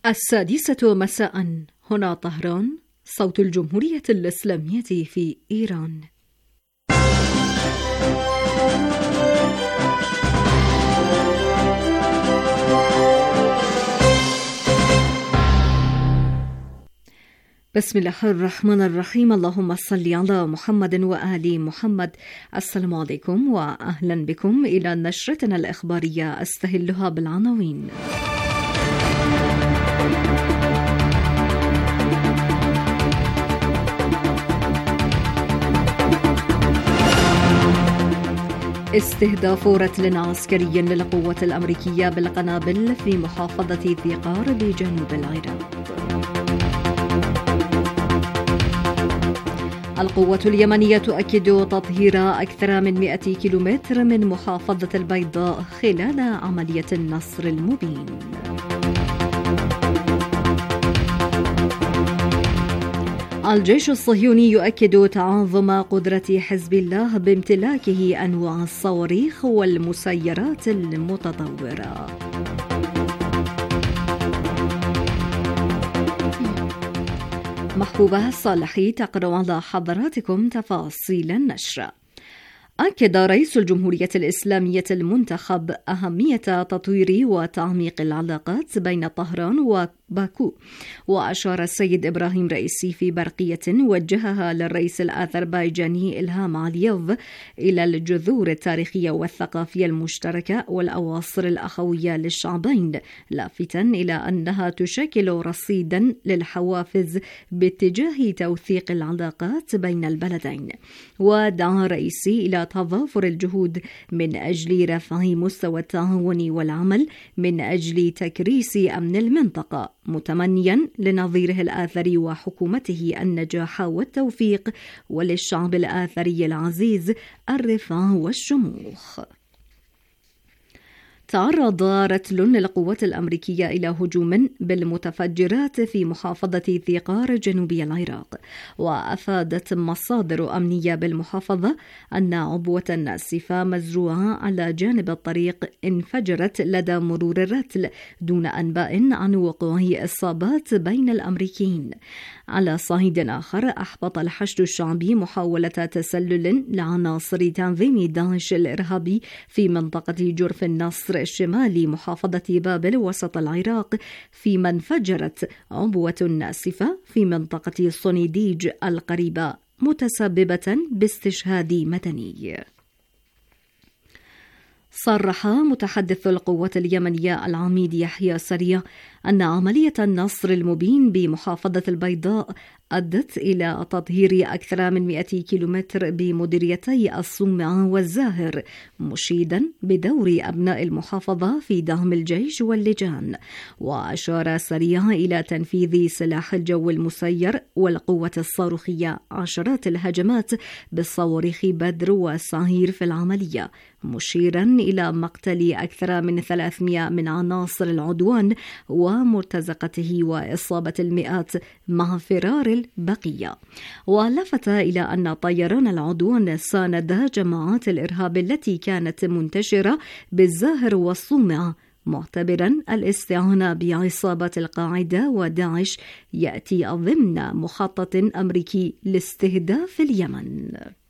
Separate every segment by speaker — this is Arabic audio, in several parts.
Speaker 1: السادسة مساء، هنا طهران، صوت الجمهورية الإسلامية في إيران. بسم الله الرحمن الرحيم. اللهم صل على محمد وآل محمد. السلام عليكم وأهلا بكم إلى نشرتنا الإخبارية، أستهلها بالعناوين. استهداف رتل عسكري للقوات الأمريكية بالقنابل في محافظة ذيقار بجنوب العراق. القوات اليمنية تؤكد تطهير أكثر من 100 كيلومتر من محافظة البيضاء خلال عملية النصر المبين. الجيش الصهيوني يؤكد تعاظم قدرة حزب الله بامتلاكه أنواع الصواريخ والمسيرات المتطورة. محبوبة صالحي تقرأ على حضراتكم تفاصيل النشر. أكد رئيس الجمهورية الإسلامية المنتخب أهمية تطوير وتعميق العلاقات بين طهران وباكو، وأشار السيد إبراهيم رئيسي في برقية وجهها للرئيس الأذربيجاني إلهام علييف إلى الجذور التاريخية والثقافية المشتركة والأواصر الأخوية للشعبين، لافتاً إلى أنها تشكل رصيداً للحوافز باتجاه توثيق العلاقات بين البلدين. ودعا رئيسي إلى تضافر الجهود من أجل رفع مستوى التعاون والعمل من أجل تكريس أمن المنطقة، متمنيا لنظيره الآثري وحكومته النجاح والتوفيق، وللشعب الآثري العزيز الرفاه والشموخ. تعرض رتل للقوات الأمريكية إلى هجوم بالمتفجرات في محافظة ذيقار جنوبي العراق، وأفادت مصادر أمنية بالمحافظة أن عبوة ناسفة مزروعة على جانب الطريق انفجرت لدى مرور الرتل دون أنباء عن وقوع إصابات بين الأمريكيين. على صعيد آخر، أحبط الحشد الشعبي محاولة تسلل لعناصر تنظيم داعش الإرهابي في منطقة جرف النصر الشمالي محافظة بابل وسط العراق، فيما انفجرت عبوة ناسفة في منطقة صنيديج القريبة متسببة باستشهاد مدني. صرح متحدث القوات اليمنية العميد يحيى سريع أن عملية النصر المبين بمحافظة البيضاء أدت إلى تطهير أكثر من 100 كيلومتر بمديريتي الصومعة والزاهر، مشيدا بدور أبناء المحافظة في دعم الجيش واللجان. وأشار سريع إلى تنفيذ سلاح الجو المسير والقوة الصاروخية عشرات الهجمات بالصواريخ بدر وسعير في العملية، مشيرا إلى مقتل أكثر من 300 من عناصر العدوان ومرتزقته وإصابة المئات مع فرار البقية. ولفت إلى أن طيران العدوان ساند جماعات الإرهاب التي كانت منتشرة بالزاهر والصومعة، معتبرا الاستعانة بعصابات القاعدة وداعش يأتي ضمن مخطط أمريكي لاستهداف اليمن.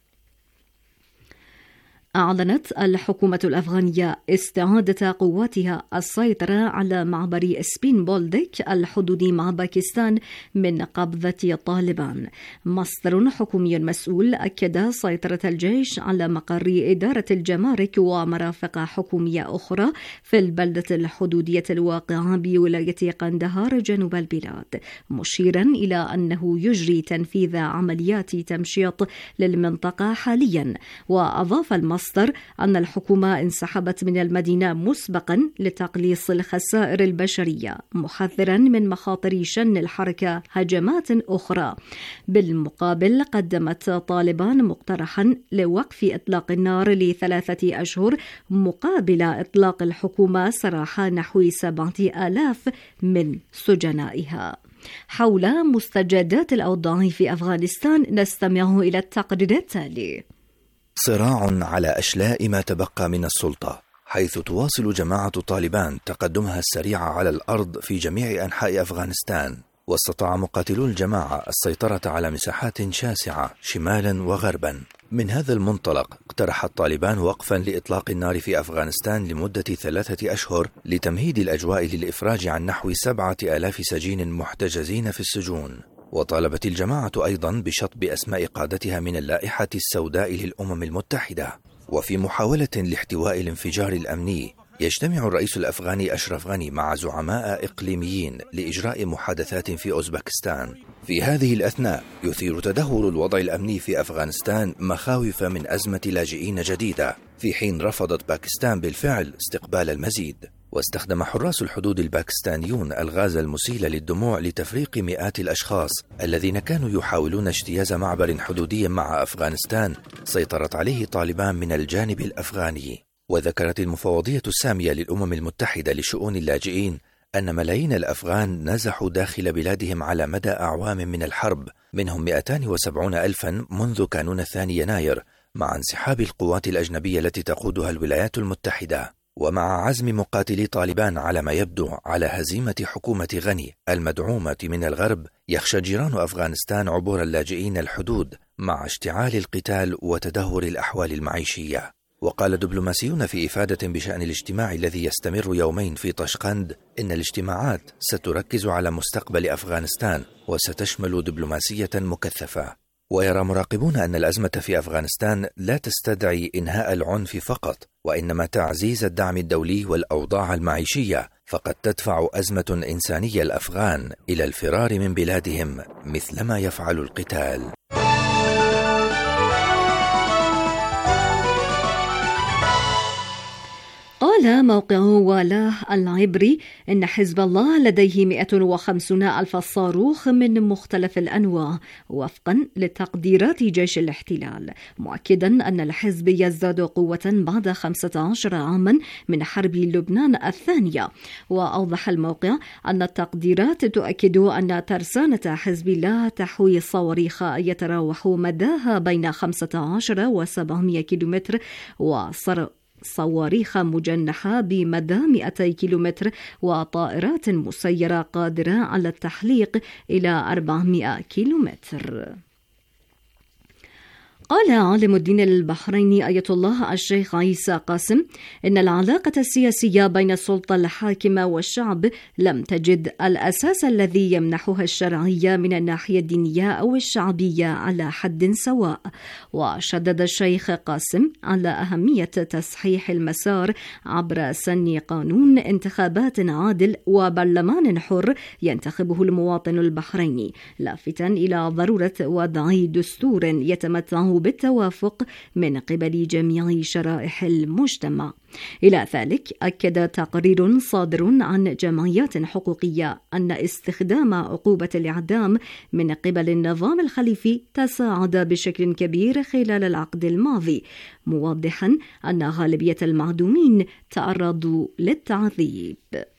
Speaker 1: أعلنت الحكومة الأفغانية استعادة قواتها السيطرة على معبر سبين بولدك الحدودي مع باكستان من قبضة طالبان. مصدر حكومي مسؤول أكد سيطرة الجيش على مقر إدارة الجمارك ومرافق حكومية أخرى في البلدة الحدودية الواقعة بولاية قندهار جنوب البلاد، مشيرا إلى أنه يجري تنفيذ عمليات تمشيط للمنطقة حاليا. وأضاف المصدر أن الحكومة انسحبت من المدينة مسبقا لتقليص الخسائر البشرية، محذرا من مخاطر شن الحركة هجمات أخرى. بالمقابل، قدمت طالبان مقترحا لوقف إطلاق النار ل3 أشهر مقابل إطلاق الحكومة سراح نحو 7,000 من سجنائها. حول مستجدات الأوضاع في أفغانستان نستمع إلى التقرير التالي.
Speaker 2: صراع على أشلاء ما تبقى من السلطة حيث تواصل جماعة طالبان تقدمها السريع على الأرض في جميع أنحاء أفغانستان، واستطاع مقاتلو الجماعة السيطرة على مساحات شاسعة شمالا وغربا. من هذا المنطلق اقترح الطالبان وقفا لإطلاق النار في أفغانستان لمدة 3 أشهر لتمهيد الأجواء للإفراج عن نحو 7,000 سجين محتجزين في السجون. وطالبت الجماعة أيضا بشطب أسماء قادتها من اللائحة السوداء للأمم المتحدة. وفي محاولة لاحتواء الانفجار الأمني، يجتمع الرئيس الأفغاني أشرف غني مع زعماء إقليميين لإجراء محادثات في أوزبكستان. في هذه الأثناء يثير تدهور الوضع الأمني في أفغانستان مخاوف من أزمة لاجئين جديدة، في حين رفضت باكستان بالفعل استقبال المزيد. واستخدم حراس الحدود الباكستانيون الغاز المسيل للدموع لتفريق مئات الأشخاص الذين كانوا يحاولون اجتياز معبر حدودي مع أفغانستان سيطرت عليه طالبان من الجانب الأفغاني. وذكرت المفوضية السامية للأمم المتحدة لشؤون اللاجئين أن ملايين الأفغان نزحوا داخل بلادهم على مدى أعوام من الحرب، منهم 270,000 منذ كانون 2 يناير مع انسحاب القوات الأجنبية التي تقودها الولايات المتحدة. ومع عزم مقاتلي طالبان على ما يبدو على هزيمة حكومة غني المدعومة من الغرب، يخشى جيران أفغانستان عبور اللاجئين الحدود مع اشتعال القتال وتدهور الأحوال المعيشية. وقال دبلوماسيون في إفادة بشأن الاجتماع الذي يستمر يومين في طشقند إن الاجتماعات ستركز على مستقبل أفغانستان وستشمل دبلوماسية مكثفة. ويرى مراقبون أن الأزمة في أفغانستان لا تستدعي إنهاء العنف فقط، وإنما تعزيز الدعم الدولي والأوضاع المعيشية، فقد تدفع أزمة إنسانية الأفغان إلى الفرار من بلادهم مثلما يفعل القتال.
Speaker 1: قال موقع والاه العبري إن حزب الله لديه 150,000 صاروخ من مختلف الأنواع وفقا لتقديرات جيش الاحتلال، مؤكدا أن الحزب يزداد قوة بعد 15 عاما من حرب لبنان الثانية. وأوضح الموقع أن التقديرات تؤكد أن ترسانة حزب الله تحوي صواريخ يتراوح مداها بين 15 و700 كيلومتر صواريخ مجنحة بمدى 200 كيلومتر وطائرات مسيرة قادرة على التحليق إلى 400 كيلومتر. قال عالم الدين البحريني آية الله الشيخ عيسى قاسم إن العلاقة السياسية بين السلطة الحاكمة والشعب لم تجد الأساس الذي يمنحها الشرعية من الناحية الدينية أو الشعبية على حد سواء. وشدد الشيخ قاسم على أهمية تصحيح المسار عبر سن قانون انتخابات عادل وبرلمان حر ينتخبه المواطن البحريني، لافتاً إلى ضرورة وضع دستور يتمتع بالتوافق من قبل جميع شرائح المجتمع. إلى ذلك أكد تقرير صادر عن جمعيات حقوقية أن استخدام عقوبة الإعدام من قبل النظام الخليفي تساعد بشكل كبير خلال العقد الماضي، موضحا أن غالبية المعدومين تعرضوا للتعذيب.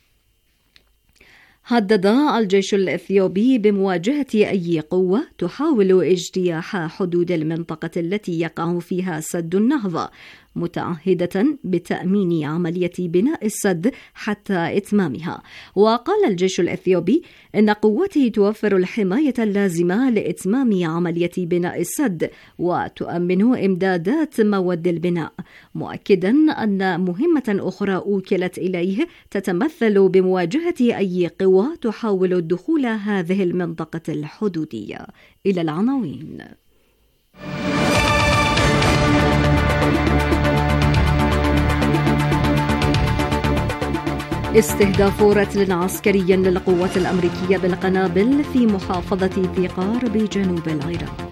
Speaker 1: هدد الجيش الإثيوبي بمواجهة أي قوة تحاول اجتياح حدود المنطقة التي يقع فيها سد النهضة، متعهدة بتأمين عملية بناء السد حتى إتمامها. وقال الجيش الإثيوبي إن قوته توفر الحماية اللازمة لإتمام عملية بناء السد وتؤمن إمدادات مواد البناء، مؤكدا أن مهمة أخرى أوكلت إليه تتمثل بمواجهة أي قوى تحاول الدخول هذه المنطقة الحدودية. إلى العناوين. استهداف رتل عسكري للقوات الأمريكية بالقنابل في محافظة ثيقار بجنوب العراق.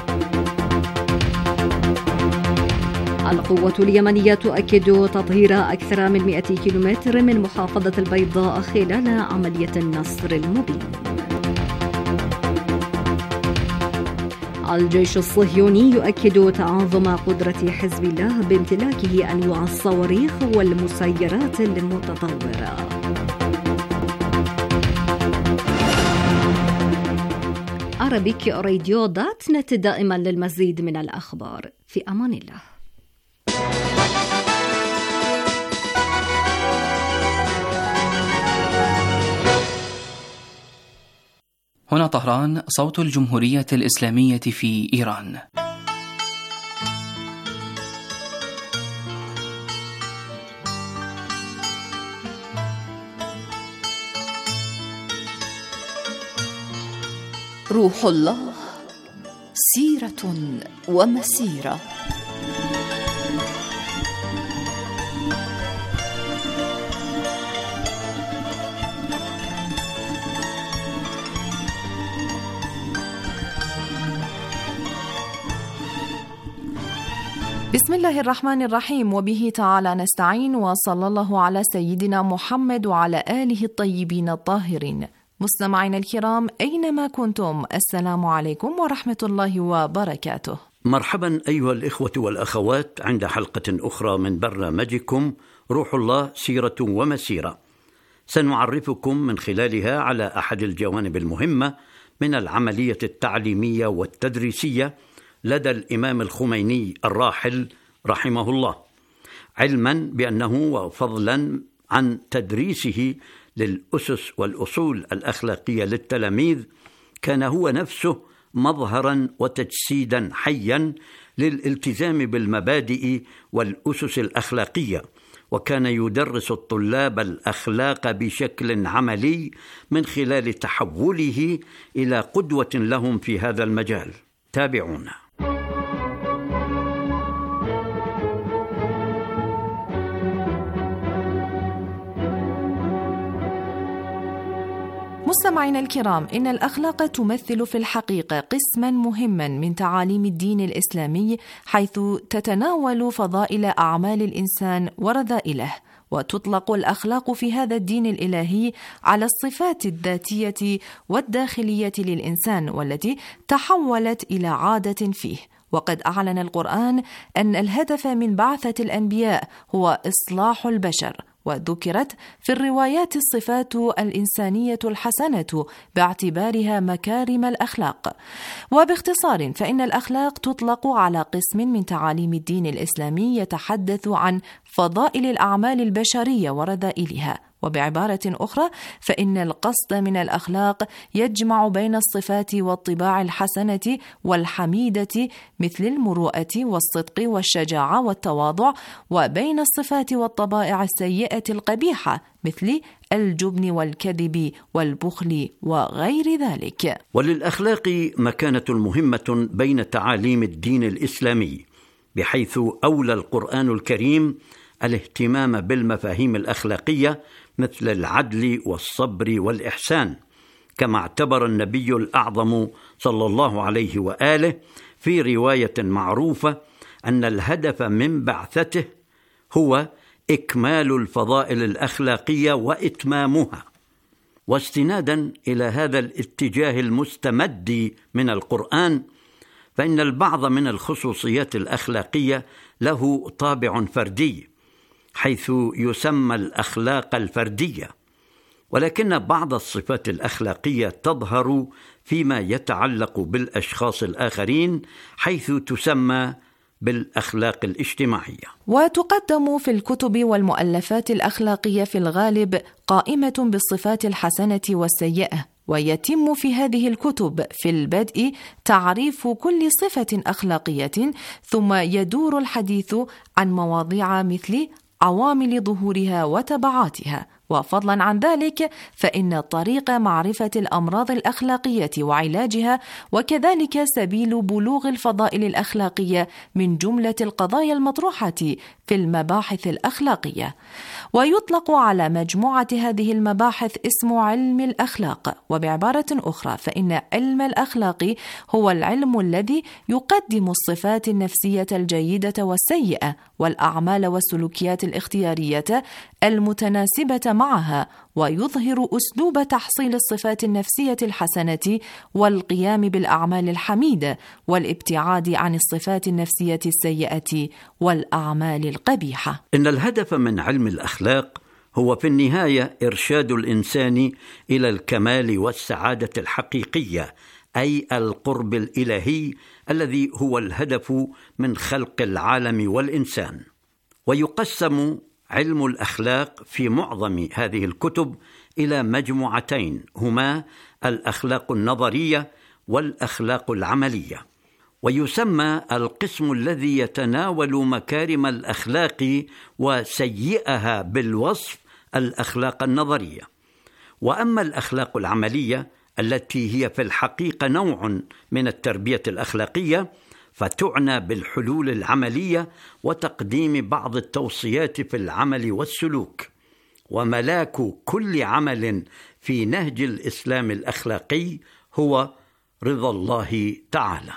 Speaker 1: القوة اليمنية تؤكد تطهير أكثر من 100 كيلومتر من محافظة البيضاء خلال عملية النصر المبين. الجيش الصهيوني يؤكد تعاظم قدرة حزب الله بامتلاكه أنواع الصواريخ والمسيرات المتطورة. Arabic-radio.net دائما للمزيد من الأخبار. في أمان الله.
Speaker 3: هنا طهران، صوت الجمهورية الإسلامية في إيران.
Speaker 4: روح الله، سيرة ومسيرة.
Speaker 5: بسم الله الرحمن الرحيم، وبه تعالى نستعين، وصلى الله على سيدنا محمد وعلى آله الطيبين الطاهرين. مستمعينا الكرام أينما كنتم، السلام عليكم ورحمة الله وبركاته.
Speaker 6: مرحبا أيها الإخوة والأخوات عند حلقة أخرى من برنامجكم روح الله، سيرة ومسيرة. سنعرفكم من خلالها على أحد الجوانب المهمة من العملية التعليمية والتدريسية لدى الإمام الخميني الراحل رحمه الله، علما بأنه وفضلا عن تدريسه للأسس والأصول الأخلاقية للتلاميذ كان هو نفسه مظهرا وتجسيدا حيا للالتزام بالمبادئ والأسس الأخلاقية، وكان يدرس الطلاب الأخلاق بشكل عملي من خلال تحوله إلى قدوة لهم في هذا المجال. تابعونا.
Speaker 5: مستمعينا الكرام، إن الأخلاق تمثل في الحقيقة قسما مهما من تعاليم الدين الإسلامي، حيث تتناول فضائل أعمال الإنسان ورذائله، وتطلق الأخلاق في هذا الدين الإلهي على الصفات الذاتية والداخلية للإنسان، والتي تحولت إلى عادة فيه. وقد أعلن القرآن أن الهدف من بعثة الأنبياء هو إصلاح البشر، وذكرت في الروايات الصفات الإنسانية الحسنة باعتبارها مكارم الأخلاق. وباختصار فإن الأخلاق تطلق على قسم من تعاليم الدين الإسلامي يتحدث عن فضائل الأعمال البشرية ورذائلها. وبعبارة أخرى فإن القصد من الأخلاق يجمع بين الصفات والطباع الحسنة والحميدة مثل المروءة والصدق والشجاعة والتواضع، وبين الصفات والطبائع السيئة القبيحة مثل الجبن والكذب والبخل وغير ذلك.
Speaker 6: وللأخلاق مكانة مهمة بين تعاليم الدين الإسلامي، بحيث أولى القرآن الكريم الاهتمام بالمفاهيم الأخلاقية مثل العدل والصبر والإحسان، كما اعتبر النبي الأعظم صلى الله عليه وآله في رواية معروفة أن الهدف من بعثته هو إكمال الفضائل الأخلاقية وإتمامها. واستنادا إلى هذا الاتجاه المستمد من القرآن، فإن البعض من الخصوصيات الأخلاقية له طابع فردي، حيث يسمى الأخلاق الفردية، ولكن بعض الصفات الأخلاقية تظهر فيما يتعلق بالأشخاص الآخرين، حيث تسمى بالأخلاق الاجتماعية.
Speaker 5: وتقدم في الكتب والمؤلفات الأخلاقية في الغالب قائمة بالصفات الحسنة والسيئة، ويتم في هذه الكتب في البدء تعريف كل صفة أخلاقية، ثم يدور الحديث عن مواضيع مثل عوامل ظهورها وتبعاتها. وفضلا عن ذلك فإن طريق معرفة الأمراض الأخلاقية وعلاجها، وكذلك سبيل بلوغ الفضائل الأخلاقية من جملة القضايا المطروحة في المباحث الأخلاقية. ويطلق على مجموعة هذه المباحث اسم علم الأخلاق. وبعبارة أخرى فإن علم الأخلاق هو العلم الذي يقدم الصفات النفسية الجيدة والسيئة والأعمال والسلوكيات الاختيارية المتناسبة معها، ويظهر أسلوب تحصيل الصفات النفسية الحسنة والقيام بالأعمال الحميدة والابتعاد عن الصفات النفسية السيئة والأعمال القبيحة.
Speaker 6: إن الهدف من علم الأخلاق هو في النهاية إرشاد الإنسان إلى الكمال والسعادة الحقيقية، أي القرب الإلهي الذي هو الهدف من خلق العالم والإنسان. ويقسم علم الأخلاق في معظم هذه الكتب إلى مجموعتين، هما الأخلاق النظرية والأخلاق العملية. ويسمى القسم الذي يتناول مكارم الأخلاق وسيئها بالوصف الأخلاق النظرية. وأما الأخلاق العملية التي هي في الحقيقة نوع من التربية الأخلاقية، فتعنى بالحلول العملية وتقديم بعض التوصيات في العمل والسلوك. وملاك كل عمل في نهج الإسلام الأخلاقي هو رضا الله تعالى.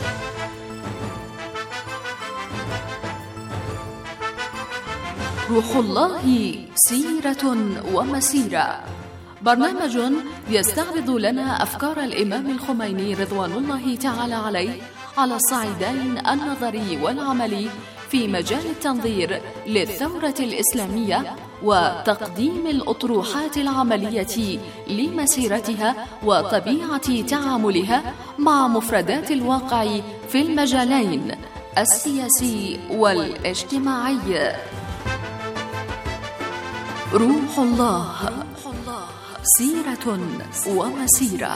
Speaker 4: روح الله سيرة ومسيرة، برنامج يستعرض لنا أفكار الإمام الخميني رضوان الله تعالى عليه على الصعيدين النظري والعملي في مجال التنظير للثورة الإسلامية وتقديم الأطروحات العملية لمسيرتها وطبيعة تعاملها مع مفردات الواقع في المجالين السياسي والاجتماعي. روح الله سيرة ومسيرة.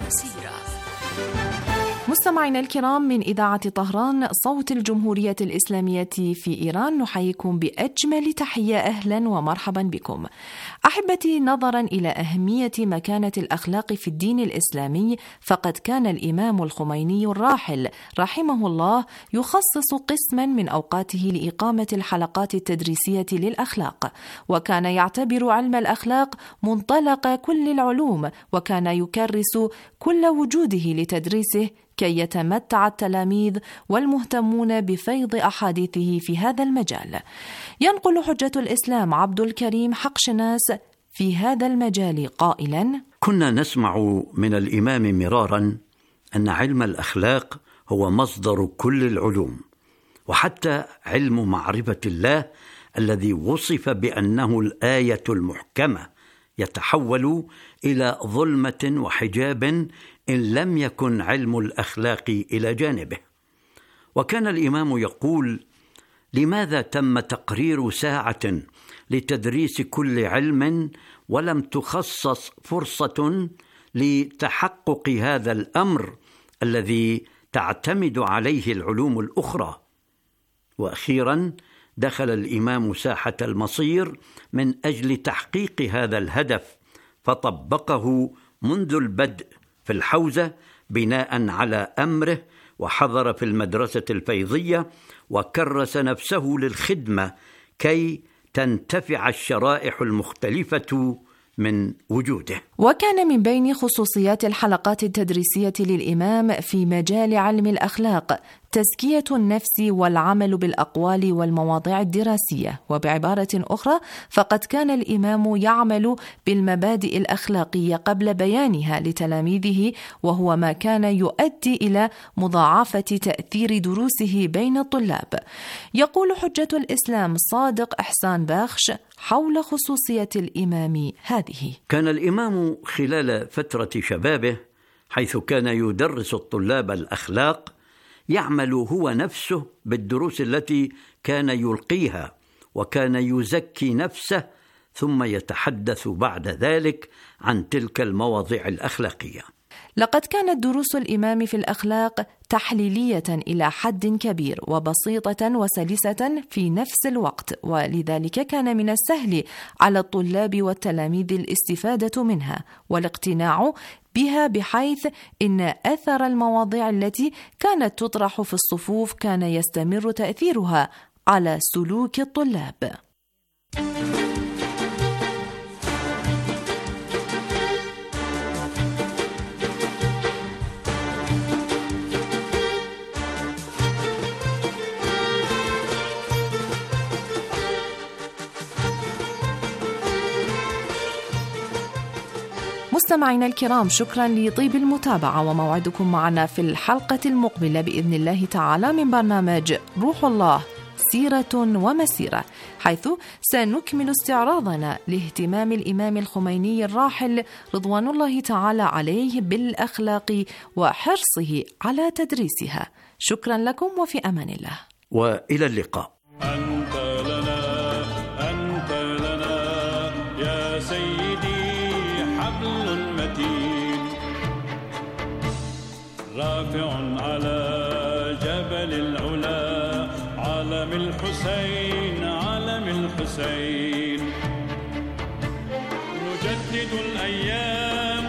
Speaker 5: مستمعينا الكرام، من إذاعة طهران صوت الجمهورية الإسلامية في إيران، نحييكم بأجمل تحية. أهلا ومرحبا بكم. أحبتي، نظرا إلى أهمية مكانة الأخلاق في الدين الإسلامي، فقد كان الإمام الخميني الراحل رحمه الله يخصص قسما من أوقاته لإقامة الحلقات التدريسية للأخلاق، وكان يعتبر علم الأخلاق منطلق كل العلوم، وكان يكرس كل وجوده لتدريسه كي يتمتع التلاميذ والمهتمون بفيض أحاديثه في هذا المجال. ينقل حجة الإسلام عبد الكريم حقشناس في هذا المجال قائلا:
Speaker 6: كنا نسمع من الإمام مرارا أن علم الأخلاق هو مصدر كل العلوم، وحتى علم معرفة الله الذي وصف بأنه الآية المحكمة يتحول إلى ظلمة وحجاب إن لم يكن علم الأخلاق إلى جانبه. وكان الإمام يقول: لماذا تم تقرير ساعة لتدريس كل علم ولم تخصص فرصة لتحقق هذا الأمر الذي تعتمد عليه العلوم الأخرى؟ وأخيرا دخل الإمام ساحة المصير من أجل تحقيق هذا الهدف، فطبقه منذ البدء في الحوزة بناء على أمره، وحضر في المدرسة الفيضية وكرس نفسه للخدمة كي تنتفع الشرائح المختلفة من وجوده.
Speaker 5: وكان من بين خصوصيات الحلقات التدريسية للإمام في مجال علم الأخلاق تزكية النفس والعمل بالأقوال والمواضيع الدراسية. وبعبارة أخرى، فقد كان الإمام يعمل بالمبادئ الأخلاقية قبل بيانها لتلاميذه، وهو ما كان يؤدي إلى مضاعفة تأثير دروسه بين الطلاب. يقول حجة الإسلام صادق إحسان باخش حول خصوصية الإمام هذه:
Speaker 6: كان الإمام خلال فترة شبابه، حيث كان يدرس الطلاب الأخلاق، يعمل هو نفسه بالدروس التي كان يلقيها، وكان يزكي نفسه ثم يتحدث بعد ذلك عن تلك المواضيع الأخلاقية.
Speaker 5: لقد كانت دروس الإمام في الأخلاق تحليلية إلى حد كبير وبسيطة وسلسة في نفس الوقت، ولذلك كان من السهل على الطلاب والتلاميذ الاستفادة منها والاقتناع بها، بحيث إن أثر المواضيع التي كانت تطرح في الصفوف كان يستمر تأثيرها على سلوك الطلاب. مستمعينا الكرام، شكرا لطيب المتابعة، وموعدكم معنا في الحلقة المقبلة بإذن الله تعالى من برنامج روح الله سيرة ومسيرة، حيث سنكمل استعراضنا لاهتمام الإمام الخميني الراحل رضوان الله تعالى عليه بالأخلاق وحرصه على تدريسها. شكرا لكم وفي أمان الله،
Speaker 6: وإلى اللقاء.
Speaker 7: أنت لنا متين رافع على جبل العلا علم الحسين علم الحسين نجدد الأيام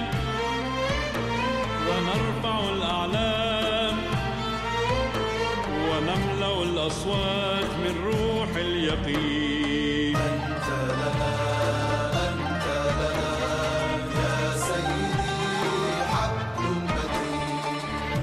Speaker 7: ونرفع الأعلام ونملأ الأصوات من روح اليقين
Speaker 8: أنت لنا يا سيدي حق متين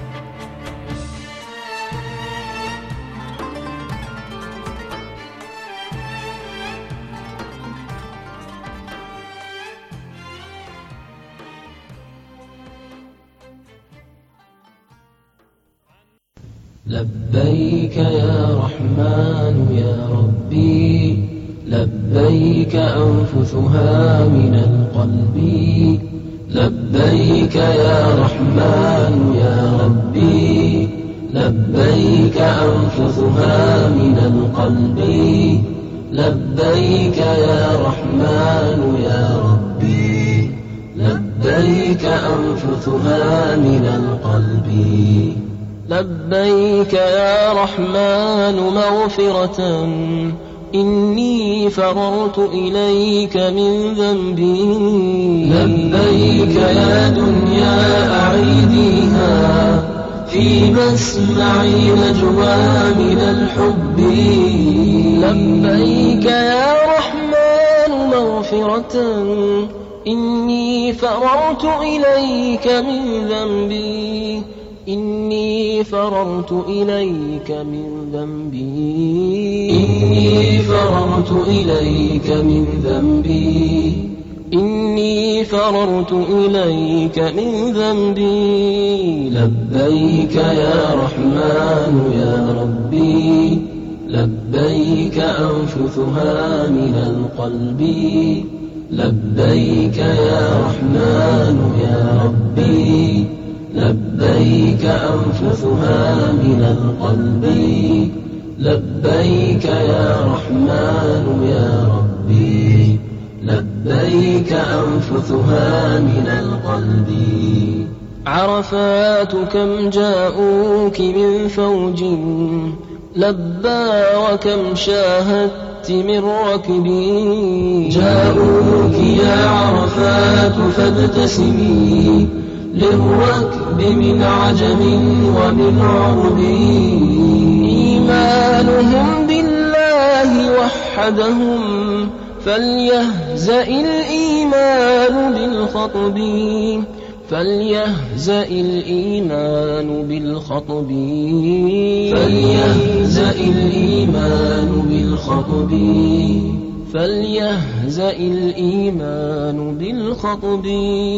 Speaker 9: لبيك يا رحمن يا ربي لبيك أنفثها من القلب لبيك يا رحمن يا ربي لبيك أنفثها من القلب لبيك يا رحمن يا ربي لبيك أنفثها من القلب لبيك يا رحمن مغفرة إني فررت إليك من ذنبي لبيك يا دنيا أعيديها في مسمعي نجوى من الحب لبيك يا رحمن مغفرة إني فررت إليك من ذنبي إني فررت إليك من ذنبي إني فررت إليك من ذنبي إني فررت إليك من ذنبي لبيك يا رحمن يا ربي لبيك أنفثها من القلب لبيك يا رحمن يا ربي لبيك أنفثها من القلب لبيك يا رحمن يا ربي لبيك أنفثها من القلب عرفات كم جاءوك من فوج لبى وكم شاهدت من ركب جاءوك يا عرفات فابتسمي للركب من عجم ومن عرب إيمانهم بالله وحدهم فليهزأ الإيمان بالخطب فليهزأ الإيمان بالخطب فليهزأ الإيمان بالخطب فليهزأ الإيمان بالخطب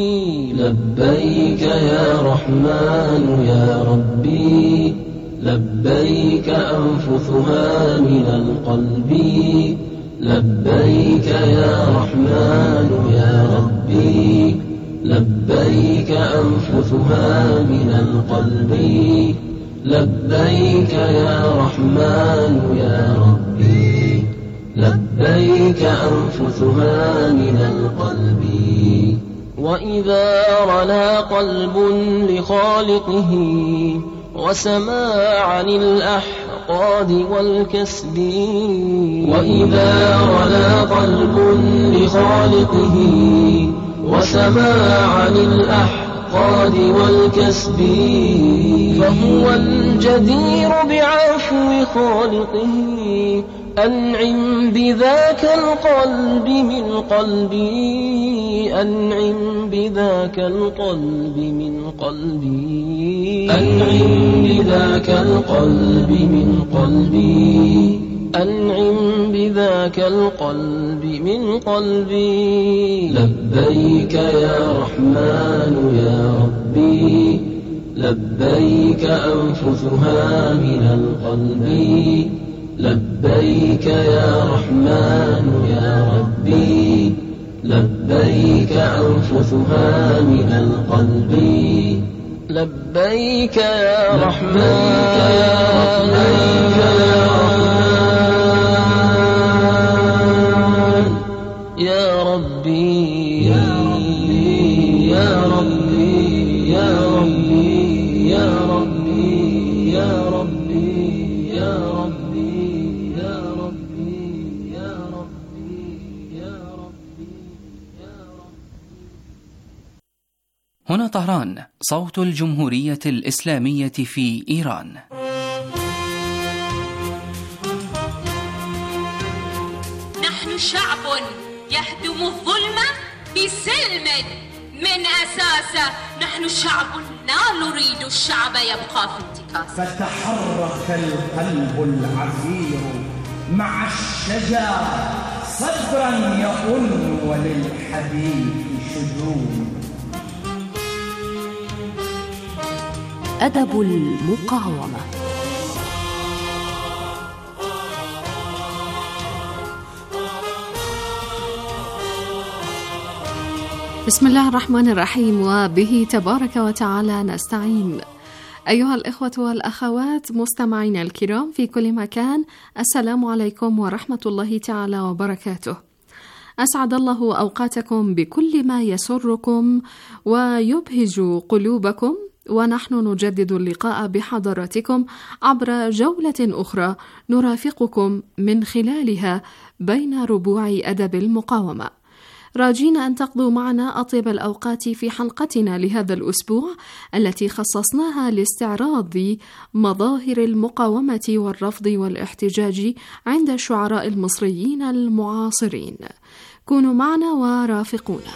Speaker 9: لبيك يا رحمن يا ربي لبيك أنفثها من القلب لبيك يا رحمن يا ربي لبيك أنفثها من القلب لبيك يا رحمن يا ربي لبيك أنفثها من القلب وإذا رنا قلب لخالقه وسما عن الأحقاد والكسب وإذا رنا قلب لخالقه وسما عن الأحقاد والكسب فهو الجدير بعفو خالقه أنعم بذاك القلب من قلبي أنعم بذاك القلب من قلبي أنعم بذاك القلب من قلبي أنعم بذاك القلب من قلبي لبيك يا رحمن يا ربي لبيك أنفثها من القلب لبيك يا رحمن يا ربي لبيك أنفثها من القلب لبيك يا رحمن يا ربي يا ربي
Speaker 3: هنا طهران، صوت الجمهورية الإسلامية في إيران.
Speaker 10: نحن شعب يهدم الظلم بسلم من أساسه. نحن شعب لا نريد الشعب يبقى في انتكاسه.
Speaker 11: فتحرك القلب العفير مع الشجر صدرا يقول وللحديث شجون.
Speaker 4: أدب المقاومة.
Speaker 1: بسم الله الرحمن الرحيم، وبه تبارك وتعالى نستعين. أيها الإخوة والأخوات مستمعينا الكرام في كل مكان، السلام عليكم ورحمة الله تعالى وبركاته. أسعد الله أوقاتكم بكل ما يسركم ويبهج قلوبكم، ونحن نجدد اللقاء بحضراتكم عبر جولة أخرى نرافقكم من خلالها بين ربوع أدب المقاومة، راجين أن تقضوا معنا أطيب الأوقات في حلقتنا لهذا الأسبوع التي خصصناها لاستعراض مظاهر المقاومة والرفض والاحتجاج عند الشعراء المصريين المعاصرين. كونوا معنا ورافقونا.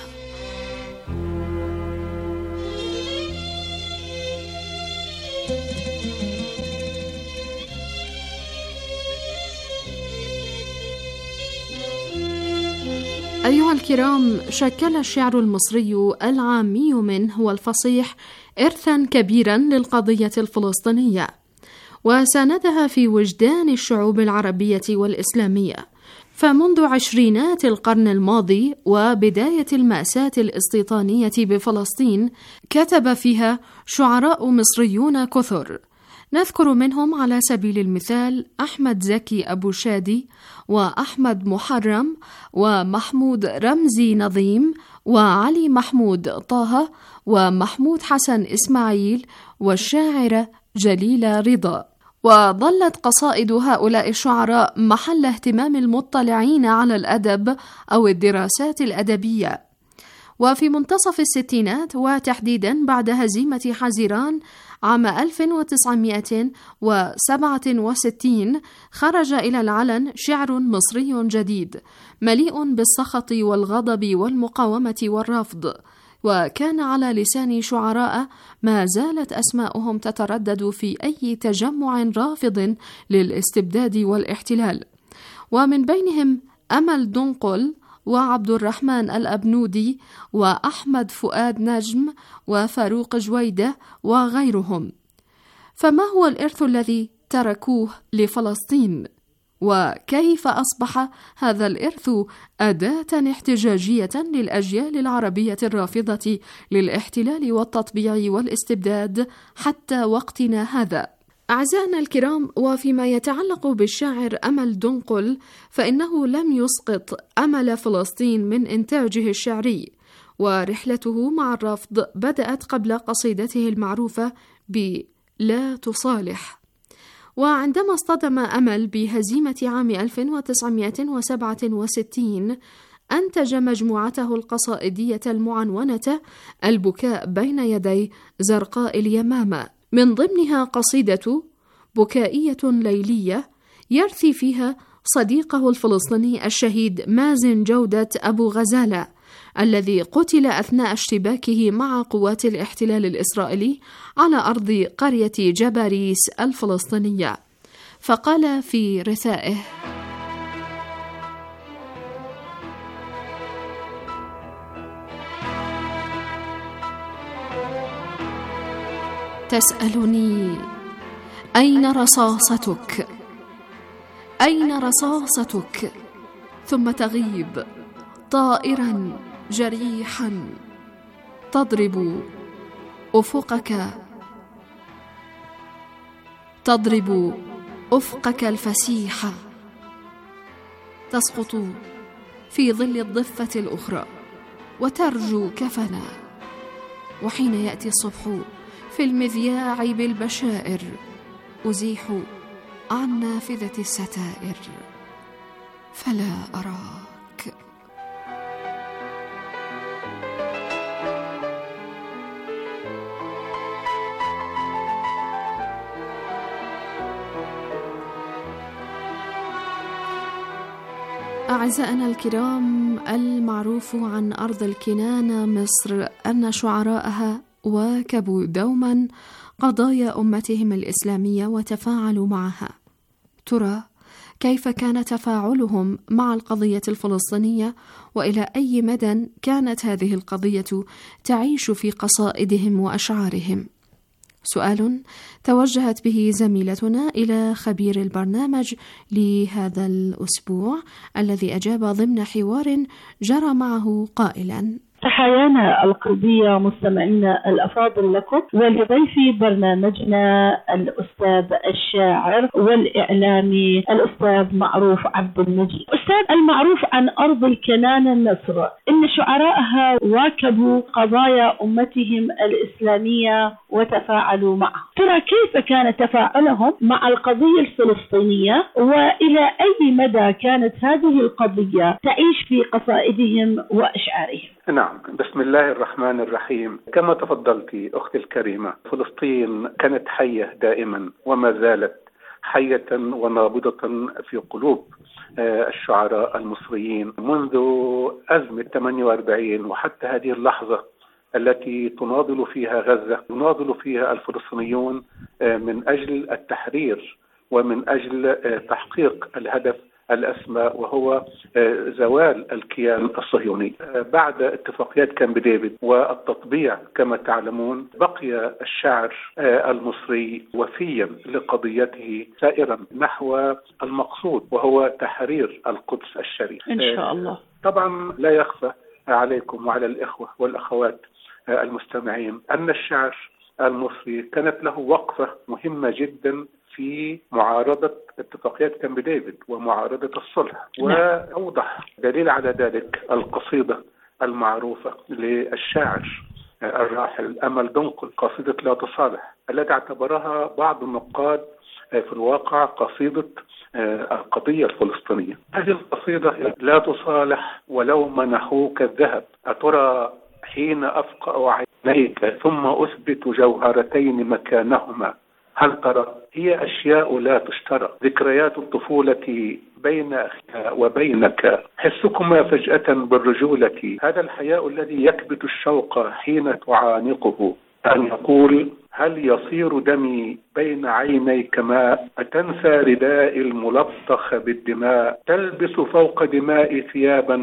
Speaker 1: أيها الكرام، شكل الشعر المصري العامي منه والفصيح إرثاً كبيراً للقضية الفلسطينية، وساندها في وجدان الشعوب العربية والإسلامية. فمنذ عشرينات القرن الماضي وبداية المأساة الاستيطانية بفلسطين كتب فيها شعراء مصريون كثر، نذكر منهم على سبيل المثال أحمد زكي أبو شادي، وأحمد محرم، ومحمود رمزي نظيم، وعلي محمود طه، ومحمود حسن إسماعيل، والشاعرة جليلة رضا. وظلت قصائد هؤلاء الشعراء محل اهتمام المطلعين على الأدب أو الدراسات الأدبية. وفي منتصف الستينات، وتحديدا بعد هزيمة حزيران عام 1967، خرج إلى العلن شعر مصري جديد مليء بالسخط والغضب والمقاومة والرفض، وكان على لسان شعراء ما زالت أسماؤهم تتردد في أي تجمع رافض للاستبداد والاحتلال، ومن بينهم أمل دنقل، وعبد الرحمن الأبنودي، وأحمد فؤاد نجم، وفاروق جويدة، وغيرهم. فما هو الإرث الذي تركوه لفلسطين؟ وكيف أصبح هذا الإرث أداة احتجاجية للأجيال العربية الرافضة للاحتلال والتطبيع والاستبداد حتى وقتنا هذا؟ أعزائنا الكرام، وفيما يتعلق بالشاعر أمل دنقل، فإنه لم يسقط أمل فلسطين من إنتاجه الشعري، ورحلته مع الرفض بدأت قبل قصيدته المعروفة بلا تصالح. وعندما اصطدم أمل بهزيمة عام 1967 أنتج مجموعته القصائدية المعنونة البكاء بين يدي زرقاء اليمامة، من ضمنها قصيدة بكائية ليلية يرثي فيها صديقه الفلسطيني الشهيد مازن جودة أبو غزالة، الذي قتل أثناء اشتباكه مع قوات الاحتلال الإسرائيلي على أرض قرية جباريس الفلسطينية. فقال في رثائه: تسألني أين رصاصتك؟ أين رصاصتك؟ ثم تغيب طائرا جريحا تضرب أفقك الفسيح، تسقط في ظل الضفة الأخرى وترجو كفنا، وحين يأتي الصبح في المذياع بالبشائر أزيح عن نافذة الستائر فلا أراك.
Speaker 12: أعزائنا الكرام، المعروف عن أرض الكنانة مصر أن شعراءها واكبوا دوما قضايا أمتهم الإسلامية وتفاعلوا معها. ترى كيف كان تفاعلهم مع القضية الفلسطينية، وإلى أي مدى كانت هذه القضية تعيش في قصائدهم وأشعارهم؟ سؤال توجهت به زميلتنا إلى خبير البرنامج لهذا الأسبوع، الذي أجاب ضمن حوار جرى معه قائلا:
Speaker 13: تحيانا القلبية مستمعينا الأفاضل لكم ولضيفي برنامجنا الأستاذ الشاعر والإعلامي الأستاذ معروف عبد المجيد. أستاذ المعروف عن أرض الكنانة مصر، إن شعراءها واكبوا قضايا أمتهم الإسلامية وتفاعلوا معها. ترى كيف كان تفاعلهم مع القضية الفلسطينية، وإلى أي مدى كانت هذه القضية تعيش في قصائدهم وأشعارهم؟
Speaker 14: نعم، بسم الله الرحمن الرحيم. كما تفضلتي أختي الكريمة، فلسطين كانت حية دائما وما زالت حية ونابضة في قلوب الشعراء المصريين منذ أزمة 48 وحتى هذه اللحظة التي تناضل فيها غزة، يناضل فيها الفلسطينيون من أجل التحرير ومن أجل تحقيق الهدف الأسمى، وهو زوال الكيان الصهيوني. بعد اتفاقيات كامب ديفيد والتطبيع كما تعلمون، بقي الشعر المصري وفيا لقضيته سائرا نحو المقصود، وهو تحرير القدس الشريف
Speaker 13: إن شاء الله.
Speaker 14: طبعا لا يخفى عليكم وعلى الإخوة والأخوات المستمعين أن الشعر المصري كانت له وقفة مهمة جدا في معارضة اتفاقيات كامب ديفيد ومعارضة الصلح. وأوضح دليل على ذلك القصيدة المعروفة للشاعر الراحل أمل دنقل، قصيدة لا تصالح، التي اعتبرها بعض النقاد في الواقع قصيدة القضية الفلسطينية. هذه القصيدة: لا تصالح ولو منحوك الذهب، أترى حين أفقأ عينيك ثم أثبت جوهرتين مكانهما، هل ترى؟ هي أشياء لا تشترى، ذكريات الطفولة بين أخيها وبينك، حسكما فجأة بالرجولة، هذا الحياء الذي يكبت الشوق حين تعانقه، أن يقول: هل يصير دمي بين عينيك ماء، أتنسى رداء الملطخ بالدماء، تلبس فوق دماء ثيابا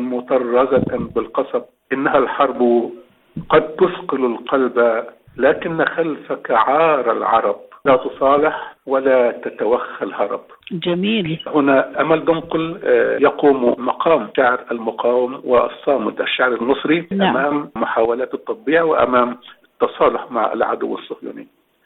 Speaker 14: مطرزة بالقصب، إنها الحرب قد تثقل القلب، لكن خلفك عار العرب، لا تصالح ولا تتوخى الهرب.
Speaker 13: جميل.
Speaker 14: هنا أمل دنقل يقوم مقام شعر المقاوم والصامد الشعر المصري. نعم. أمام محاولات التطبيع وأمام التصالح مع العدو الصهيوني.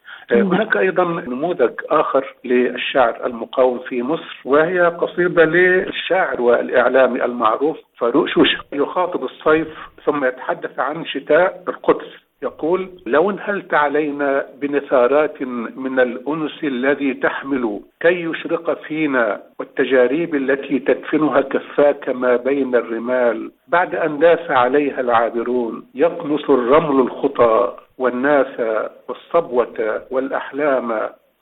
Speaker 14: هناك أيضا نموذج آخر للشعر المقاوم في مصر، وهي قصيدة للشاعر والإعلامي المعروف فاروق شوشة، يخاطب الصيف ثم يتحدث عن شتاء القدس. يقول: لو انهلت علينا بنثارات من الأنس الذي تحمل كي يشرق فينا، والتجاريب التي تدفنها كفاك ما بين الرمال، بعد أن داس عليها العابرون يطمس الرمل الخطى والناس والصبوة والأحلام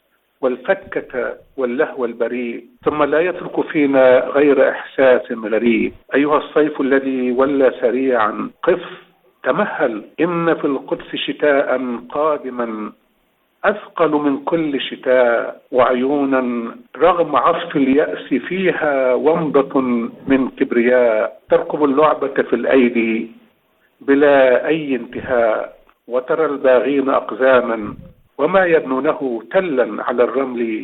Speaker 14: والفتكة واللهو البريء، ثم لا يترك فينا غير إحساس غريب. أيها الصيف الذي ولى سريعا، قف تمهل، إن في القدس شتاء قادما أثقل من كل شتاء، وعيونا رغم عصف اليأس فيها ومضة من كبرياء، تركب اللعبة في الأيدي بلا أي انتهاء، وترى الباغين أقزاما وما يبنونه تلا على الرمل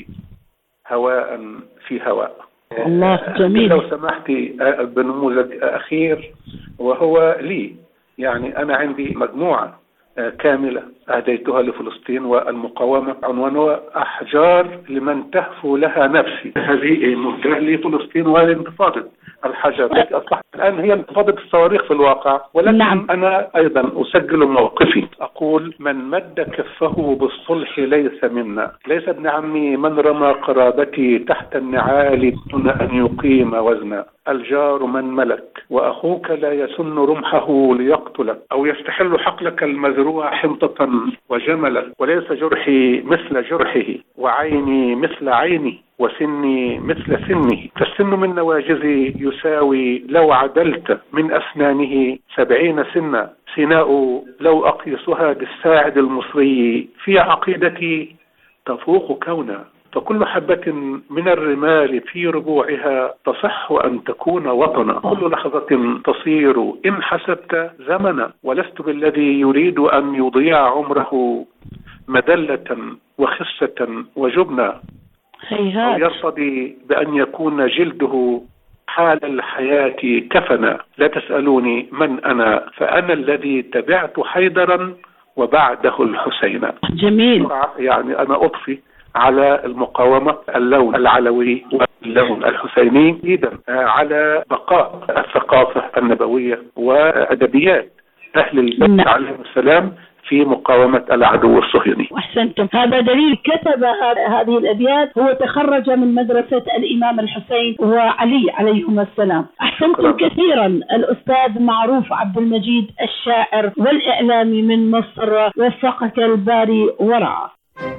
Speaker 14: هواء في هواء.
Speaker 13: الله جميل.
Speaker 14: لو سمحتي بنموذج أخير وهو لي، يعني أنا عندي مجموعة كاملة أهديتها لفلسطين والمقاومة، عنوانها أحجار لمن تهفو لها نفسي. هذه مهداة لفلسطين والانتفاضة الحجر التي أصبحت الآن هي انتفاضة الصواريخ في الواقع. ولكن نعم. أنا أيضا أسجل موقفي، أقول: من مد كفه بالصلح ليس منا، ليس ابن عمي من رمى قرابتي تحت النعال دون أن يقيم وزنا، الجار من ملك، وأخوك لا يسن رمحه ليقتلك، أو يستحل حقلك المزروع حنطة وجملا، وليس جرحي مثل جرحه، وعيني مثل عيني، وسني مثل سنه، فالسن من نواجذي يساوي لو عدلت من أسنانه 70 سنة، سيناء لو أقيسها بالساعد المصري في عقيدتي تفوق كونا، فكل حبة من الرمال في ربوعها تصح أن تكون وطنا، كل لحظة تصير إن حسبت زمنا، ولست بالذي يريد أن يضيع عمره مدلة وخسة وجبنا، أو يرتضي بأن يكون جلده حال الحياة كفنا. لا تسألوني من أنا، فأنا الذي تبعت حيدرا وبعده الحسين.
Speaker 13: جميل.
Speaker 14: يعني أنا أضفي على المقاومة اللون العلوي واللون الحسيني، إذا على بقاء الثقافة النبوية وأدبيات أهل البيت عليهم السلام في مقاومة العدو الصهيوني.
Speaker 13: أحسنتم. هذا دليل كتب هذه الأبيات هو تخرج من مدرسة الإمام الحسين وعلي عليهم السلام. أحسنتم كثيرا الأستاذ معروف عبد المجيد الشاعر والإعلامي من مصر، وفقك الباري ورعاه.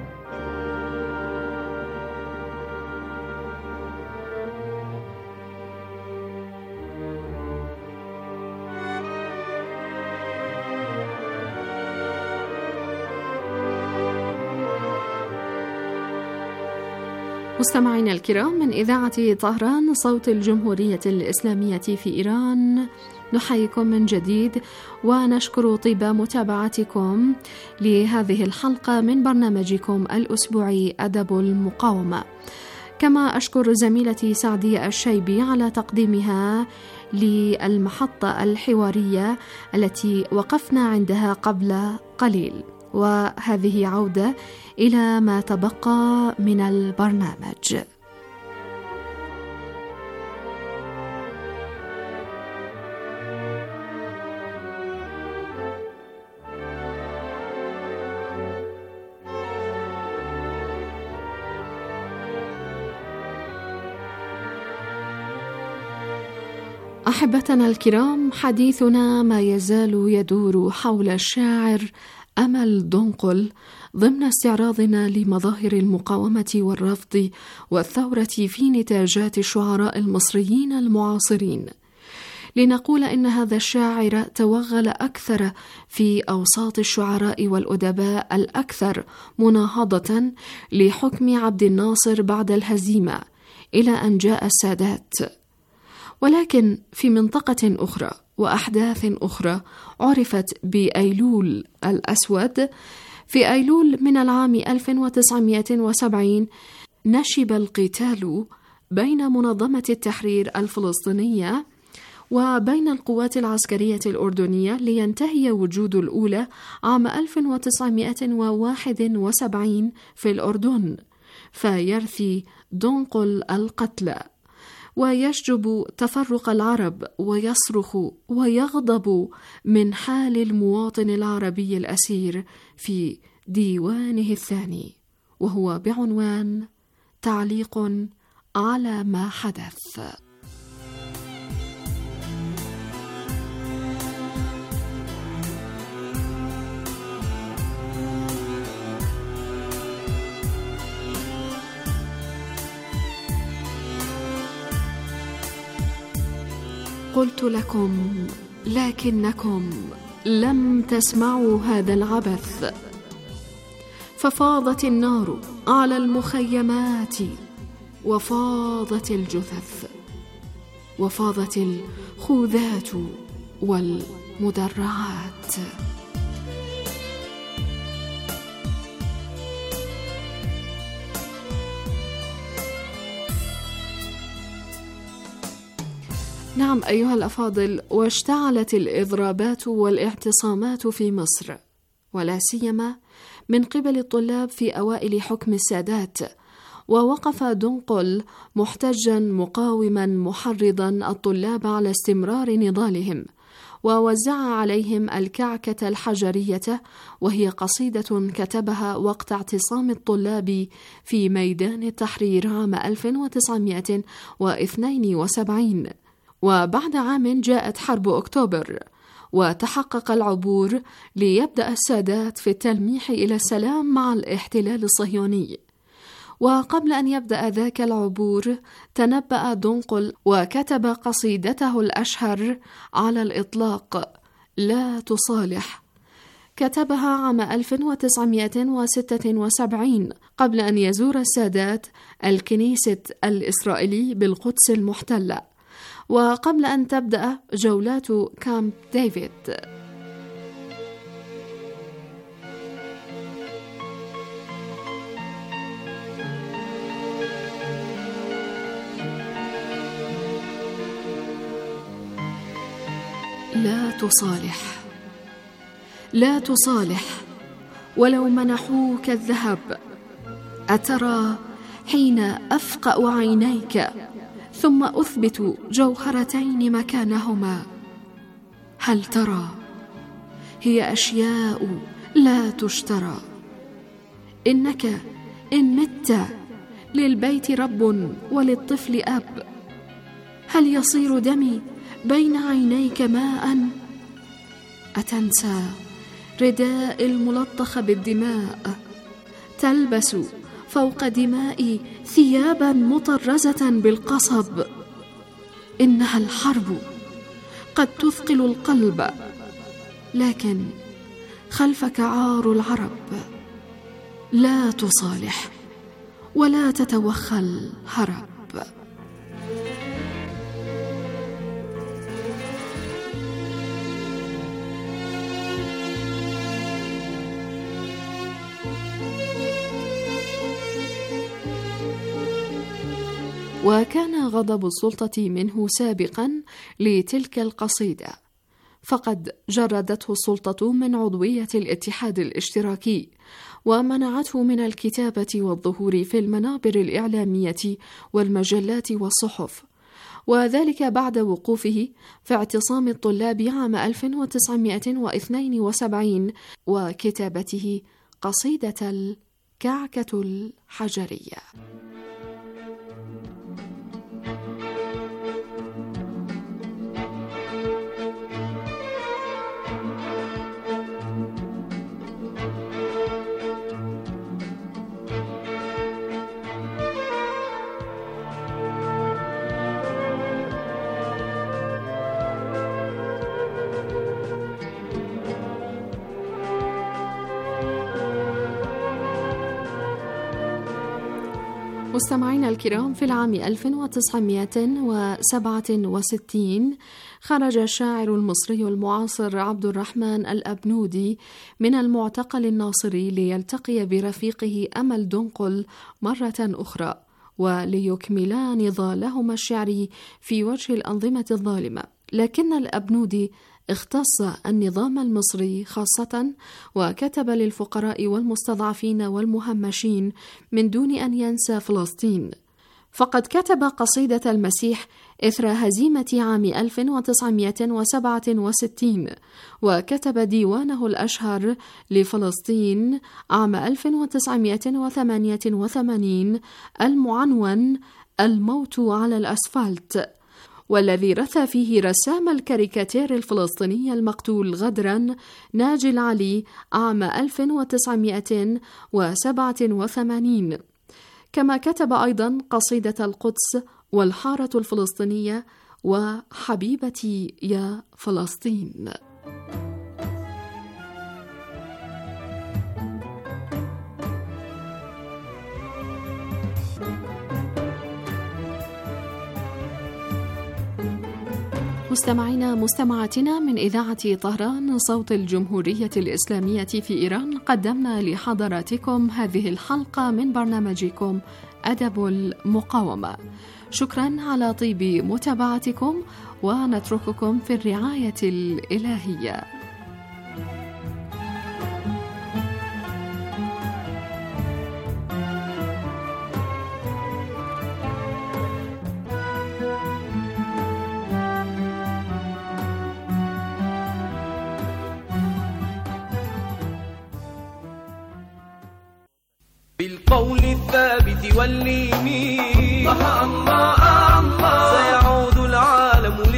Speaker 12: مستمعينا الكرام، من إذاعة طهران صوت الجمهورية الإسلامية في إيران، نحييكم من جديد ونشكر طيب متابعتكم لهذه الحلقة من برنامجكم الأسبوعي أدب المقاومة. كما أشكر زميلتي سعدية الشيبي على تقديمها للمحطة الحوارية التي وقفنا عندها قبل قليل، وهذه عودة إلى ما تبقى من البرنامج. أحبتنا الكرام، حديثنا ما يزال يدور حول الشاعر أمل دنقل ضمن استعراضنا لمظاهر المقاومة والرفض والثورة في نتاجات الشعراء المصريين المعاصرين، لنقول إن هذا الشاعر توغل أكثر في أوساط الشعراء والأدباء الأكثر مناهضة لحكم عبد الناصر بعد الهزيمة إلى أن جاء السادات. ولكن في منطقة أخرى وأحداث أخرى عرفت بأيلول الأسود، في أيلول من العام 1970 نشب القتال بين منظمة التحرير الفلسطينية وبين القوات العسكرية الأردنية لينتهي وجود الأولى عام 1971 في الأردن، فيرثي دنقل القتلى ويشجب تفرق العرب ويصرخ ويغضب من حال المواطن العربي الأسير في ديوانه الثاني، وهو بعنوان تعليق على ما حدث. قلت لكم لكنكم لم تسمعوا هذا العبث، ففاضت النار على المخيمات وفاضت الجثث وفاضت الخوذات والمدرعات. نعم أيها الأفاضل، واشتعلت الإضرابات والاعتصامات في مصر، ولا سيما من قبل الطلاب في أوائل حكم السادات، ووقف دنقل محتجا مقاوما محرضا الطلاب على استمرار نضالهم، ووزع عليهم الكعكة الحجرية، وهي قصيدة كتبها وقت اعتصام الطلاب في ميدان التحرير عام 1972، وبعد عام جاءت حرب أكتوبر وتحقق العبور ليبدأ السادات في التلميح إلى السلام مع الاحتلال الصهيوني. وقبل أن يبدأ ذاك العبور تنبأ دنقل وكتب قصيدته الأشهر على الإطلاق لا تصالح، كتبها عام 1976 قبل أن يزور السادات الكنيسة الإسرائيلي بالقدس المحتلة، وقبل أن تبدأ جولات كامب ديفيد. لا تصالح، لا تصالح ولو منحوك الذهب. أترى حين أفقأ عينيك ثم أثبت جوهرتين مكانهما؟ هل ترى؟ هي أشياء لا تشترى. إنك إن مت للبيت رب وللطفل أب. هل يصير دمي بين عينيك ماء؟ أتنسى رداء الملطخ بالدماء؟ تلبس فوق دمائي ثيابا مطرزة بالقصب. إنها الحرب قد تثقل القلب، لكن خلفك عار العرب. لا تصالح ولا تتوخى الهرب. وكان غضب السلطة منه سابقا لتلك القصيدة، فقد جردته السلطة من عضوية الاتحاد الاشتراكي ومنعته من الكتابة والظهور في المنابر الإعلامية والمجلات والصحف، وذلك بعد وقوفه في اعتصام الطلاب عام 1972 وكتابته قصيدة الكعكة الحجرية. مستمعينا الكرام، في العام 1967 خرج الشاعر المصري المعاصر عبد الرحمن الأبنودي من المعتقل الناصري ليلتقي برفيقه أمل دنقل مرة أخرى وليكملا نضالهما الشعري في وجه الأنظمة الظالمة. لكن الأبنودي اختص النظام المصري خاصة وكتب للفقراء والمستضعفين والمهمشين من دون أن ينسى فلسطين. فقد كتب قصيدة المسيح إثر هزيمة عام 1967 وكتب ديوانه الأشهر لفلسطين عام 1988 المعنون الموت على الأسفلت، والذي رثى فيه رسام الكاريكاتير الفلسطيني المقتول غدرا ناجي العلي عام 1987. كما كتب أيضا قصيدة القدس والحارة الفلسطينية وحبيبتي يا فلسطين. مستمعينا مستمعاتنا من إذاعة طهران صوت الجمهورية الإسلامية في إيران، قدمنا لحضراتكم هذه الحلقة من برنامجكم أدب المقاومة. شكرا على طيب متابعتكم، ونترككم في الرعاية الإلهية.
Speaker 15: بالقول الثابت واللين الله الله الله سيعود العالم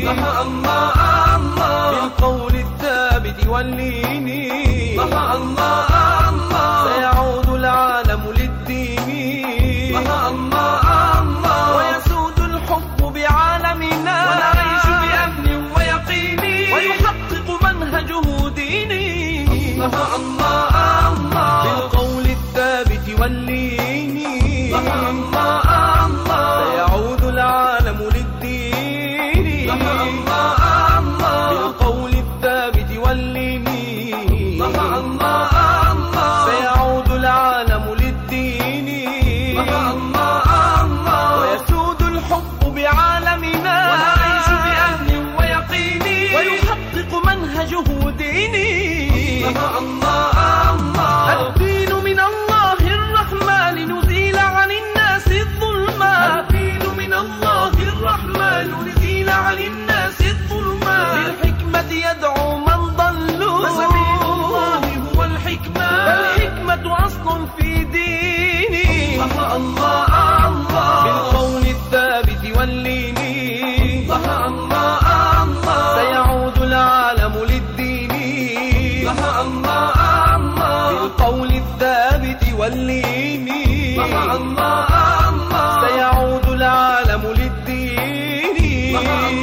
Speaker 15: الله الله بالقول الثابت واللين، الله الله سيعود العالم للدين، الله ويسود الحب بعالمنا، ونعيش بأمن ويقين، ويحقق منهجه ديني، الله بالقول الثابت واللين، الله سيعود العالم للدين، بالقول الثابت واللين، سيعود العالم للدين، ويسود الحب بعالمنا، ونعيش بأمن ويقين، ويحقق منهجه ديني، الدين من الله الرحمن لنزيل عن الناس الظلما، الدين من الله الرحمن لنزيل عن الناس الظلما، بالحكمة يدعو من ضلوا، وسبيل الله هو الحكمة، الحكمة أصل في ديني، الله بالقول الثابت واللين، سيعود العالم للدين، بالقول الثابت واللين، سيعود العالم للدين،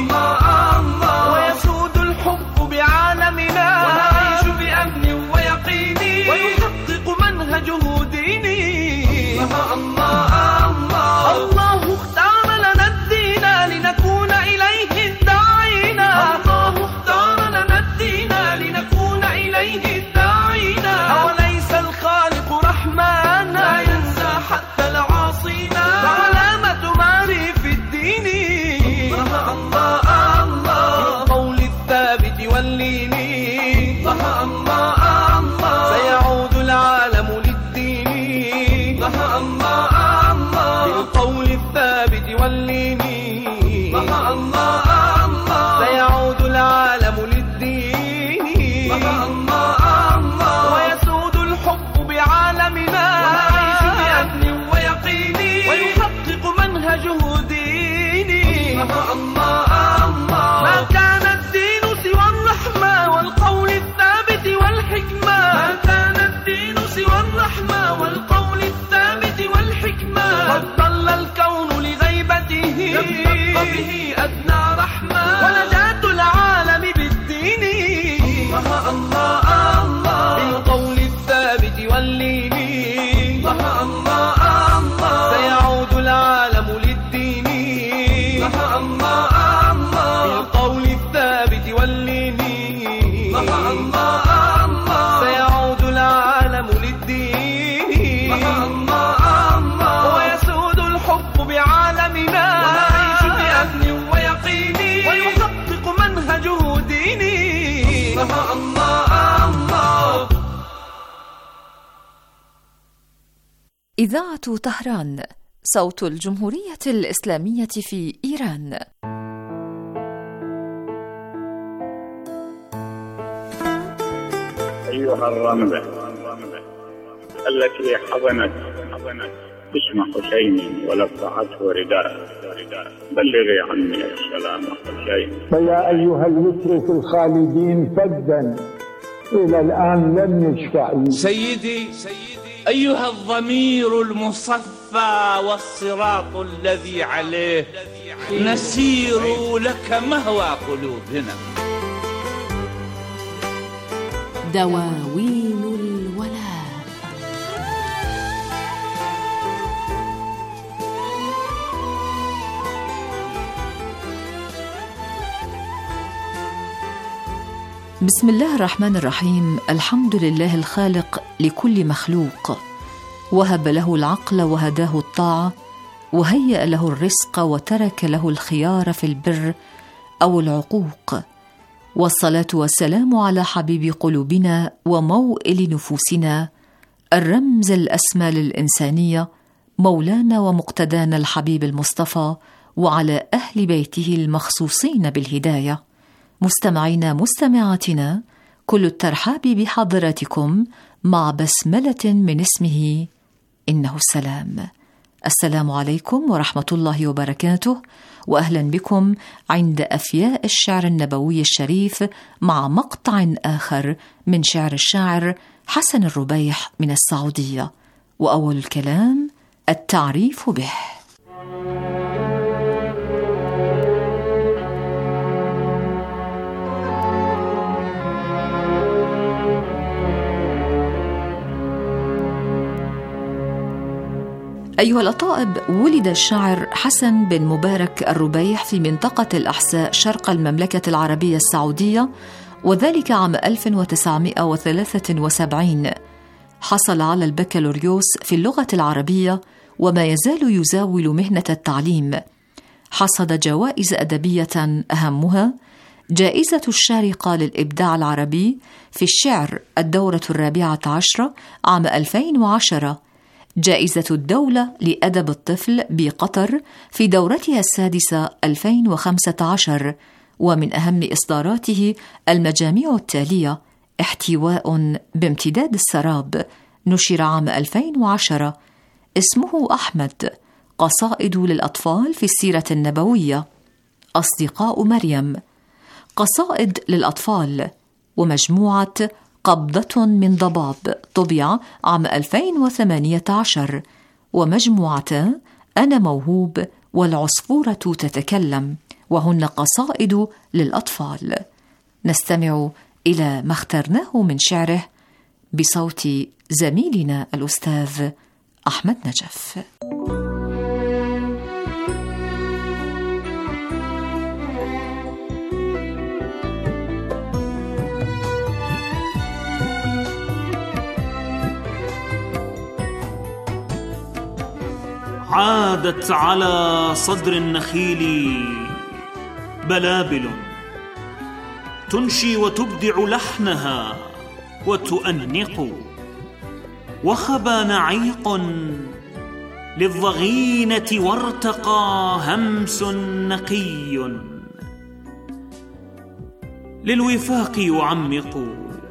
Speaker 15: ويسود الحب بعالمنا، ونعيش بأمن ويقين، ويحقق منهجه ديني، الله اختار لنا الدين لنكون إليه الداعين، الله اختار لنا الدين لنكون إليه الداعين، أوليس الخالق رحمن لا ينسى حتى العاصين، علامة معرف الدين، بالقول الثابت واللين، سيعود العالم للدين، بالقول الثابت واللين، سيعود العالم للدين، ويسود الحب بعالمنا، ونعيش بأمن ويقين، ويحقق منهجه ديني، ما كان الدين سوى الرحمة والقول الثابت والحكمة، ما كان الدين سوى الرحمة والقول الثابت والحكمة، قد ضل الكون لغيبته، يبقى به أدنى رحمة، ونجاة العالم بالدين، بالقول الثابت واللين، سيعود العالم للدين، بالقول الثابت واللين، سيعود العالم للدين، ويسود الحب بعالمنا، ونعيش بأمن ويقين، ويحقق منهجه ديني،
Speaker 5: إذاعة طهران، صوت الجمهورية الإسلامية في إيران.
Speaker 16: أيها الرملة التي حضنت اسم حسين ولفعته رداء، بلغي عني السلام حسين.
Speaker 17: فيا أيها الوتر في الخالدين فدا إلى الآن لم يشفع.
Speaker 18: سيدي أيها الضمير المصفى والصراط الذي عليه نسير لك مهوى قلوبنا.
Speaker 12: دواوين الولاء.
Speaker 5: بسم الله الرحمن الرحيم. الحمد لله الخالق لكل مخلوق، وهب له العقل وهداه الطاعة، وهيأ له الرزق وترك له الخيار في البر أو العقوق، والصلاة والسلام على حبيب قلوبنا وموئل نفوسنا، الرمز الأسمى للإنسانية، مولانا ومقتدانا الحبيب المصطفى، وعلى أهل بيته المخصوصين بالهداية. مستمعينا مستمعاتنا، كل الترحاب بحضراتكم مع بسملة من اسمه إنه السلام.
Speaker 19: السلام عليكم ورحمة الله وبركاته، وأهلا بكم عند أفياء الشعر النبوي الشريف مع مقطع آخر من شعر الشاعر حسن الربيح من السعودية. وأول الكلام التعريف به. أيها الأطائب، ولد الشاعر حسن بن مبارك الربيح في منطقة الأحساء شرق المملكة العربية السعودية، وذلك عام 1973. حصل على البكالوريوس في اللغة العربية وما يزال يزاول مهنة التعليم. حصد جوائز أدبية أهمها جائزة الشارقة للإبداع العربي في الشعر الدورة 14 عام 2010، جائزة الدولة لأدب الطفل بقطر في دورتها 6 2015، ومن أهم إصداراته المجاميع التالية: احتواء بامتداد السراب نشر عام 2010، اسمه أحمد، قصائد للأطفال في السيرة النبوية، أصدقاء مريم، قصائد للأطفال، ومجموعة قبضة من ضباب طبع عام 2018، ومجموعة أنا موهوب والعصفورة تتكلم، وهن قصائد للأطفال. نستمع إلى ما اخترناه من شعره بصوت زميلنا الأستاذ أحمد نجف.
Speaker 20: عادت على صدر النخيل بلابل تنشي وتبدع لحنها وتؤنق، وخبى نعيق للضغينة وارتقى همس نقي للوفاق يعمق.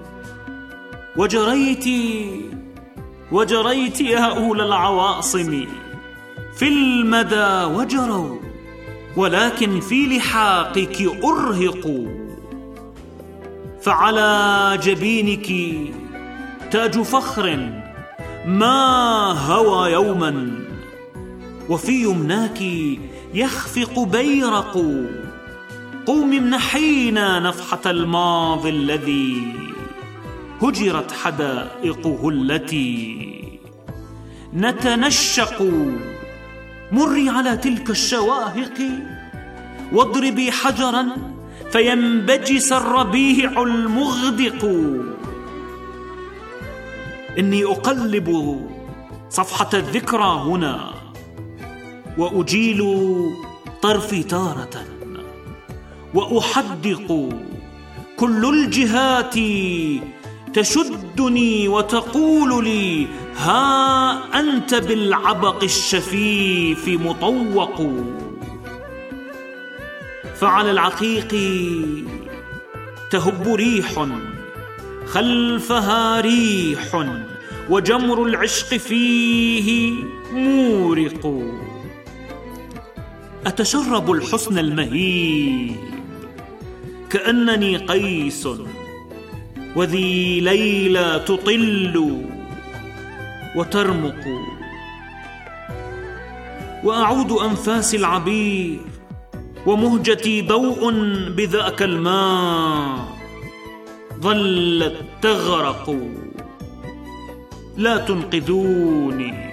Speaker 20: وجريت يا أولى العواصم في المدى وجروا، ولكن في لحاقك أرهق. فعلى جبينك تاج فخر ما هوى يوما، وفي يمناك يخفق بيرق. قوم امنحينا نفحة الماضي الذي هجرت حدائقه التي نتنشق. مري على تلك الشواهق واضربي حجرا فينبجس الربيع المغدق. إني أقلب صفحة الذكرى هنا وأجيل طرفي تارة وأحدق. كل الجهات تشدني وتقول لي ها أنت بالعبق الشفيف مطوق. فعلى العقيق تهب ريح خلفها ريح، وجمر العشق فيه مورق. أتشرب الحسن المهيب كأنني قيس، وذي ليلى تطل وترمق. وأعود أنفاس العبير ومهجتي ضوء بذاك الماء، ظلت تغرق. لا تنقذوني،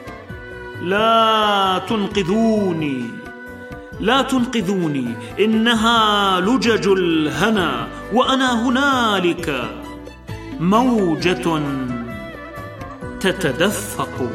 Speaker 20: لا تنقذوني، لا تنقذوني، إنها لجج الهنا، وأنا هنالك موجة تتدفق.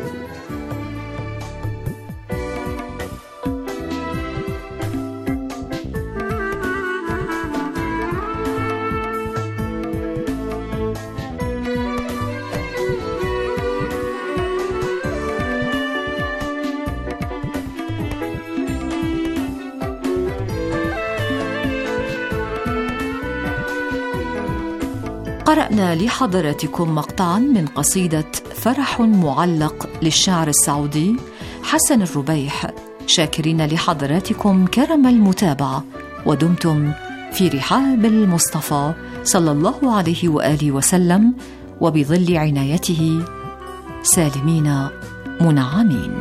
Speaker 19: قرأنا لحضراتكم مقطعا من قصيدة فرح معلق للشاعر السعودي حسن الربيح، شاكرين لحضراتكم كرم المتابعة، ودمتم في رحاب المصطفى صلى الله عليه وآله وسلم وبظل عنايته سالمين منعمين.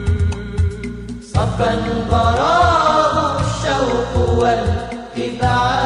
Speaker 15: صبا ضراه الشوق والكفاح